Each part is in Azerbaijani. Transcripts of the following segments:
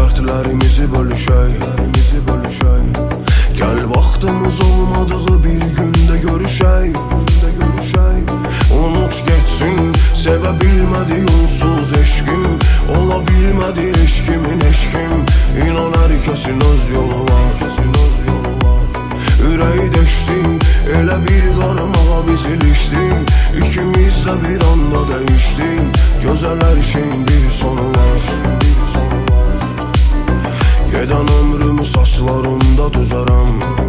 Dərdlərimizi bölüşək. Gəl vaxtımız olmadığı bir gündə görüşək. Unut geçsin, sevə bilmədi onsuz eşkim. Ola bilmədi eşkimin eşkim. İnan hər kəsin öz yolu var. Ürəyi deşdi, elə bir qarmağa biz ilişdik. İkimiz də bir anda dəyişdik. Gözəl hər şeyin bir sonu var. Gedən ömrümü saçlarımda düzərəm.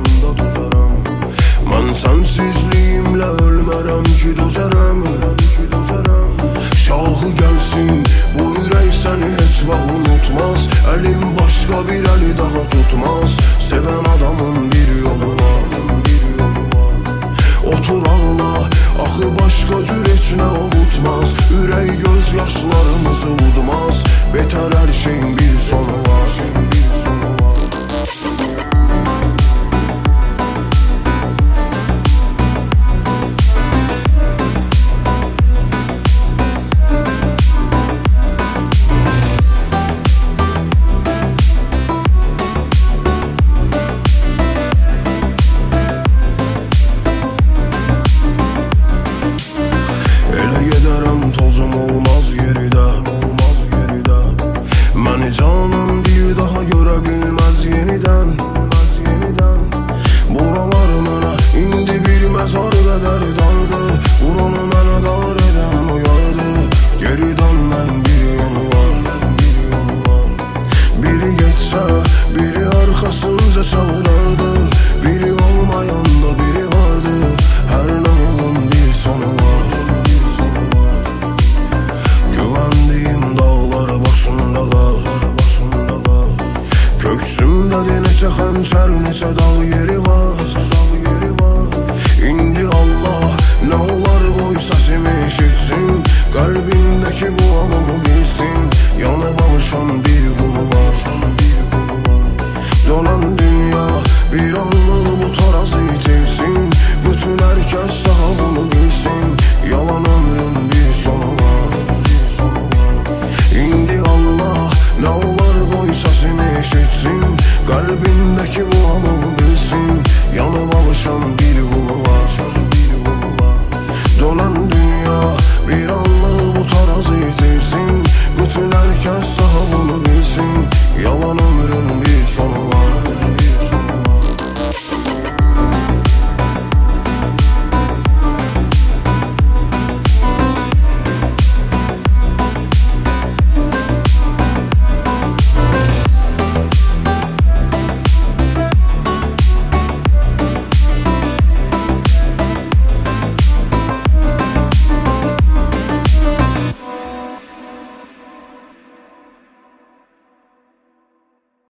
Mən sənsizliyimlə ölmərəm ki düzərəm. Şahı gəlsin, bu ürək səni heç vaxt unutmaz. Əlim başqa bir əli daha tutmaz. Sevən adamın bir yolu var. Otur ağla, axı başqa cür heç nə ovutmaz. Ürək göz yaşlarımızı udmaz. Betər hər şeyin bir sonu var. Tozum olmaz geridə. Məni canım bir daha görə bilməz yenidən. Buralar mənə indi bir məzar qədər dardı. Buranı mənə dar edən uyardı. Geri dönmən bir yolu var. Biri geçsə, biri arxasınca çağırardı. Biri olmayanda biri vardı. Hər nağılın bir sonu var. Köksümdədir neçə xəncər, neçə dağ yeri var. İndi Allah nə olar qoy səsimi eşitsin. Qəlbindəki bu alığı bilsin. Yanıb alışan bir qulu var. Dönən dünya bir anlıq bu tarazı itirsin. Bütün hər kəs daha bunu bilsin. Yalan ömrün bir sonu var. İndi Allah nə olar qoy səsimi eşitsin. Qəlbindəki bu alığı bilsin. Yanıb alışan bir qulu var.